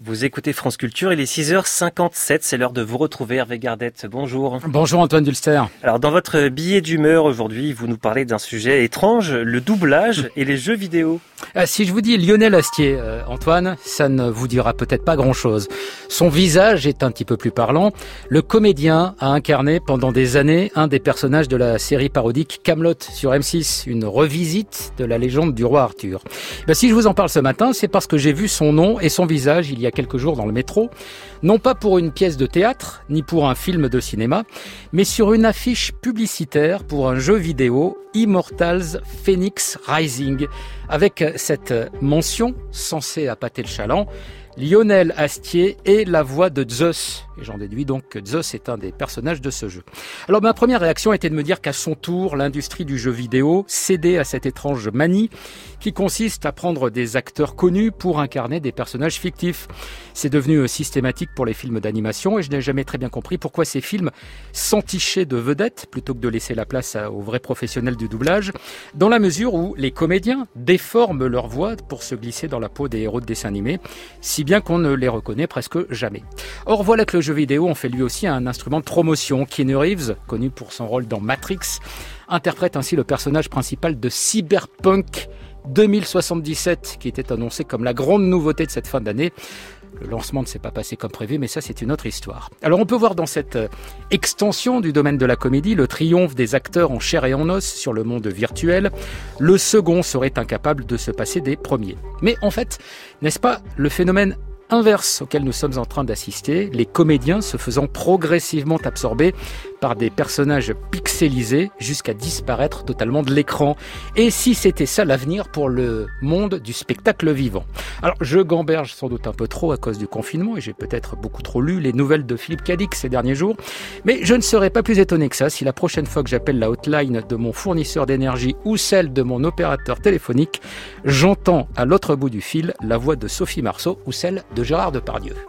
Vous écoutez France Culture, il est 6h57, c'est l'heure de vous retrouver Hervé Gardette. Bonjour. Bonjour Antoine Dulster. Alors dans votre billet d'humeur aujourd'hui, vous nous parlez d'un sujet étrange, le doublage et les jeux vidéo. Si je vous dis Lionel Astier, Antoine, ça ne vous dira peut-être pas grand-chose. Son visage est un petit peu plus parlant. Le comédien a incarné pendant des années un des personnages de la série parodique Kaamelott sur M6, une revisite de la légende du roi Arthur. Si je vous en parle ce matin, c'est parce que j'ai vu son nom et son visage il y a quelques jours dans le métro, non pas pour une pièce de théâtre, ni pour un film de cinéma, mais sur une affiche publicitaire pour un jeu vidéo, Immortals Fenyx Rising, avec cette mention censée appâter le chaland, Lionel Astier est la voix de Zeus. Et j'en déduis donc que Zeus est un des personnages de ce jeu. Alors ma première réaction était de me dire qu'à son tour, l'industrie du jeu vidéo cédait à cette étrange manie qui consiste à prendre des acteurs connus pour incarner des personnages fictifs. C'est devenu systématique pour les films d'animation et je n'ai jamais très bien compris pourquoi ces films s'entichaient de vedettes plutôt que de laisser la place aux vrais professionnels du doublage, dans la mesure où les comédiens déforment leur voix pour se glisser dans la peau des héros de dessins animés, si bien qu'on ne les reconnaît presque jamais. Or voilà que le jeu vidéo en fait lui aussi un instrument de promotion. Keanu Reeves, connu pour son rôle dans Matrix, interprète ainsi le personnage principal de Cyberpunk 2077, qui était annoncé comme la grande nouveauté de cette fin d'année. Le lancement ne s'est pas passé comme prévu, mais ça c'est une autre histoire. Alors on peut voir dans cette extension du domaine de la comédie le triomphe des acteurs en chair et en os sur le monde virtuel. Le second serait incapable de se passer des premiers. Mais en fait, n'est-ce pas le phénomène inverse auquel nous sommes en train d'assister, les comédiens se faisant progressivement absorber par des personnages pixelisés jusqu'à disparaître totalement de l'écran. Et si c'était ça l'avenir pour le monde du spectacle vivant? Alors je gamberge sans doute un peu trop à cause du confinement et j'ai peut-être beaucoup trop lu les nouvelles de Philippe Cadic ces derniers jours, mais je ne serais pas plus étonné que ça si la prochaine fois que j'appelle la hotline de mon fournisseur d'énergie ou celle de mon opérateur téléphonique, j'entends à l'autre bout du fil la voix de Sophie Marceau ou celle de Gérard Depardieu.